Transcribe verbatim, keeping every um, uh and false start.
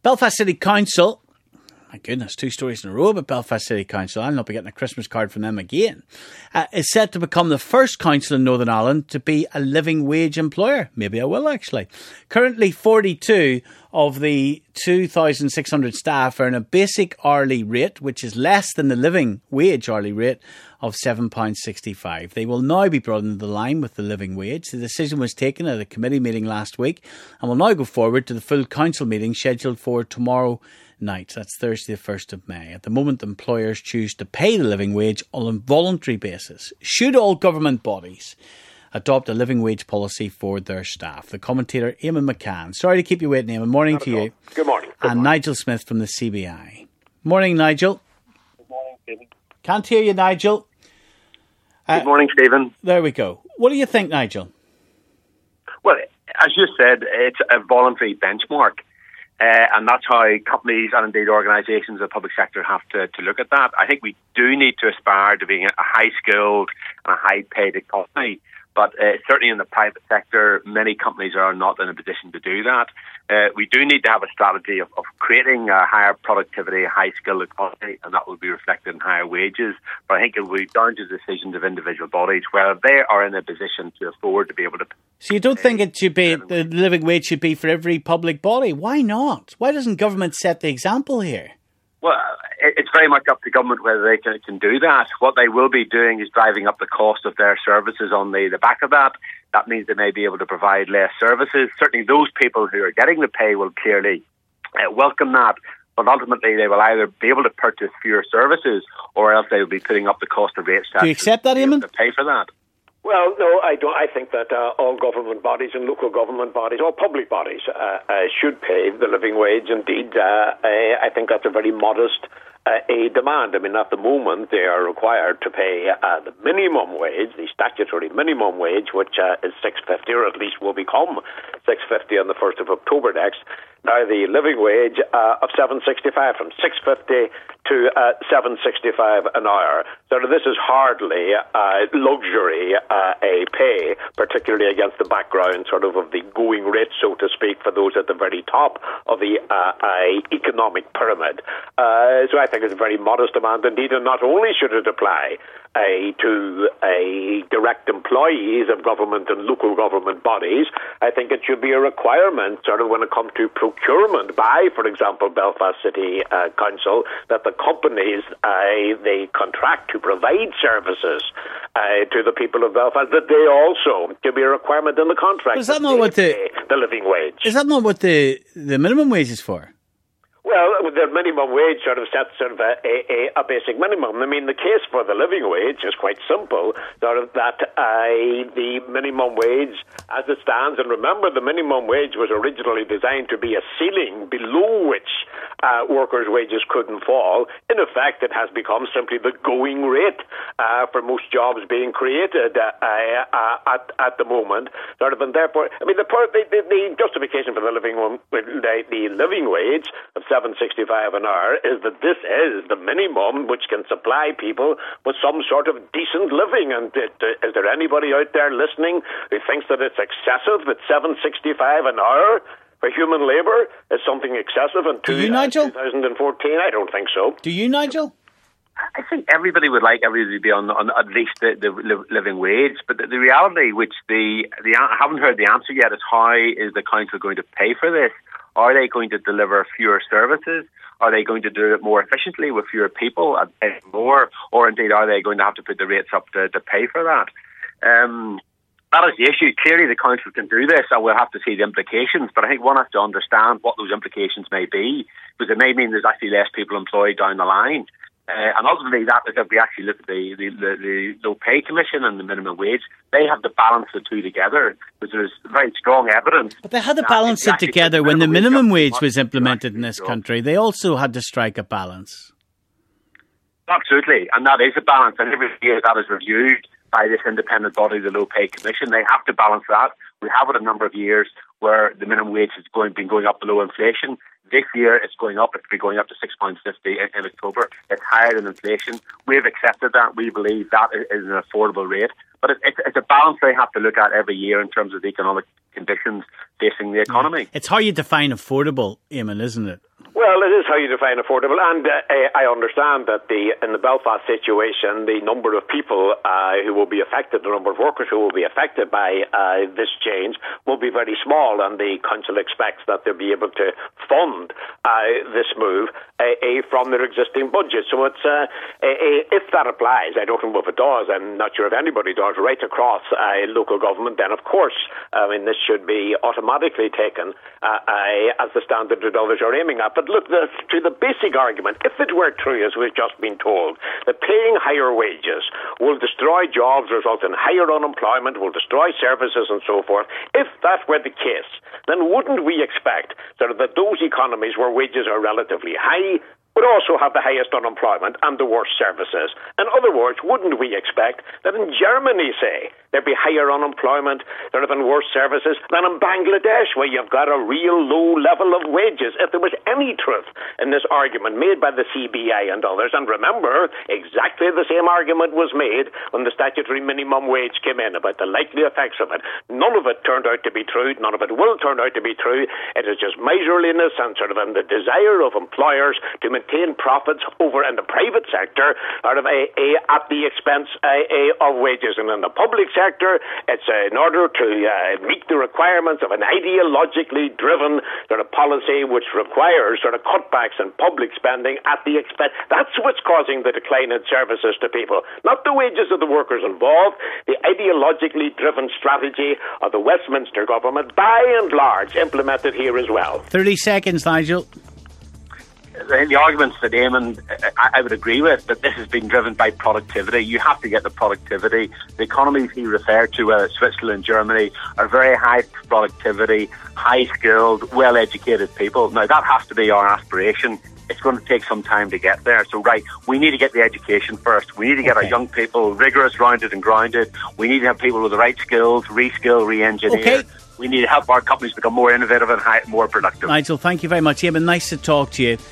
Belfast City Council, my goodness, two stories in a row about Belfast City Council. I'll not be getting a Christmas card from them again. Uh, is set to become the first council in Northern Ireland to be a living wage employer. Maybe I will, actually. Currently, forty-two of the two thousand six hundred staff earn a basic hourly rate, which is less than the living wage hourly rate of seven pounds sixty-five. They will now be brought into line with the living wage. The decision was taken at a committee meeting last week and will now go forward to the full council meeting scheduled for tomorrow night. That's Thursday the first of May. At the moment, employers choose to pay the living wage on a voluntary basis. Should all government bodies adopt a living wage policy for their staff? The commentator, Eamon McCann. Sorry to keep you waiting, Eamon. Morning to you. Good morning. Good and morning. Nigel Smith from the C B I. Morning, Nigel. Good morning, Stephen. Can't hear you, Nigel. Uh, Good morning, Stephen. There we go. What do you think, Nigel? Well, as you said, it's a voluntary benchmark. Uh, and that's how companies and indeed organisations in the public sector have to, to look at that. I think we do need to aspire to being a high-skilled and a high-paid economy. But uh, certainly in the private sector, many companies are not in a position to do that. Uh, we do need to have a strategy of, of creating a higher productivity, a high-skilled economy, and that will be reflected in higher wages. But I think it will be down to decisions of individual bodies, whether they are in a position to afford to be able to... So you don't think it should be, the living wage should be for every public body? Why not? Why doesn't government set the example here? Well, it's very much up to government whether they can, can do that. What they will be doing is driving up the cost of their services on the, the back of that. That means they may be able to provide less services. Certainly those people who are getting the pay will clearly uh, welcome that. But ultimately they will either be able to purchase fewer services or else they will be putting up the cost of rates. Do you accept that, Eamon? To pay for that. Well, no, I don't. I think that uh, all government bodies and local government bodies, all public bodies, uh, uh, should pay the living wage. Indeed, uh, I, I think that's a very modest uh, a demand. I mean, at the moment, they are required to pay uh, the minimum wage, the statutory minimum wage, which uh, is six fifty, or at least will become six fifty on the first of October next. Now, the living wage uh, of seven sixty-five, from six fifty to uh, seven sixty-five an hour. So this is hardly uh, luxury uh, a pay, particularly against the background sort of of the going rate, so to speak, for those at the very top of the uh, uh, economic pyramid. Uh, so I think it's a very modest demand indeed, and not only should it apply uh, to uh, direct employees of government and local government bodies, I think it should be a requirement sort of when it comes to procurement by, for example, Belfast City uh, Council, that the companies uh, they contract to provide services uh, to the people of Belfast, that they also, to be a requirement in the contract. Is that not what the the living wage? Is that not what the the minimum wage is for? Well, the minimum wage sort of sets sort of a, a, a basic minimum. I mean, the case for the living wage is quite simple, sort of that uh, the minimum wage, as it stands, and remember the minimum wage was originally designed to be a ceiling below which uh, workers' wages couldn't fall. In effect, it has become simply the going rate uh, for most jobs being created uh, uh, at, at the moment. Sort of, and therefore, I mean, the, the, the justification for the living the, the living wage of seven sixty-five an hour is that this is the minimum which can supply people with some sort of decent living. And it, uh, is there anybody out there listening who thinks that it's excessive that seven sixty-five an hour for human labour is something excessive in two, Do you, Nigel? uh, twenty fourteen? I don't think so. Do you, Nigel? I think everybody would like everybody to be on, on at least the, the living wage, but the, the reality, which the, the I haven't heard the answer yet, is how is the council going to pay for this? Are they going to deliver fewer services? Are they going to do it more efficiently with fewer people and pay more? Or indeed, are they going to have to put the rates up to, to pay for that? Um, that is the issue. Clearly, the council can do this, and we'll have to see the implications. But I think one has to understand what those implications may be, because it may mean there's actually less people employed down the line. Uh, and ultimately, that is if we actually look at the, the, the, the Low Pay Commission and the minimum wage, they have to balance the two together, because there's very strong evidence. But they had to balance it together when the minimum wage was implemented in this country. They also had to strike a balance. Absolutely, and that is a balance, and every year that is reviewed by this independent body, the Low Pay Commission. They have to balance that. We have it a number of years where the minimum wage has going, been going up below inflation. This year it's going up. It's been going up to six pounds fifty in, in October. It's higher than inflation. We've accepted that. We believe that is an affordable rate. But it, it's, it's a balance they have to look at every year in terms of the economic conditions facing the economy. It's how you define affordable, Eamon, isn't it? Well, it is how you define affordable, and uh, I understand that the in the Belfast situation, the number of people uh, who will be affected, the number of workers who will be affected by uh, this change will be very small, and the council expects that they'll be able to fund uh, this move uh, uh, from their existing budget. So it's uh, uh, if that applies, I don't know if it does, I'm not sure if anybody does, right across uh, local government, then of course, I mean, this should be automatically taken uh, uh, as the standard that others are aiming at. But look, the, to the basic argument, if it were true, as we've just been told, that paying higher wages will destroy jobs, result in higher unemployment, will destroy services and so forth, if that were the case, then wouldn't we expect sort of that those economies where wages are relatively high would also have the highest unemployment and the worst services? In other words, wouldn't we expect that in Germany, say, there'd be higher unemployment, there'd have been worse services than in Bangladesh, where you've got a real low level of wages? If there was any truth in this argument made by the C B I and others, and remember, exactly the same argument was made when the statutory minimum wage came in about the likely effects of it. None of it turned out to be true, none of it will turn out to be true. It is just miserliness and sort of in the desire of employers to maintain profits over in the private sector out of a, a at the expense a, a, of wages. And in the public sector, it's uh, in order to uh, meet the requirements of an ideologically driven sort of policy which requires sort of cutbacks in public spending at the expense. That's what's causing the decline in services to people, not the wages of the workers involved. The ideologically driven strategy of the Westminster government, by and large, implemented here as well. thirty seconds, Nigel. The arguments that Eamon, I would agree with, that this has been driven by productivity. You have to get the productivity. The economies he referred to, uh, Switzerland, Germany, are very high productivity, high-skilled, well-educated people. Now, that has to be our aspiration. It's going to take some time to get there. So, right, we need to get the education first. We need to get okay. our young people rigorous, rounded and grounded. We need to have people with the right skills, re-skill, re-engineer. Okay. We need to help our companies become more innovative and high, more productive. Nigel, thank you very much. Eamon, nice to talk to you.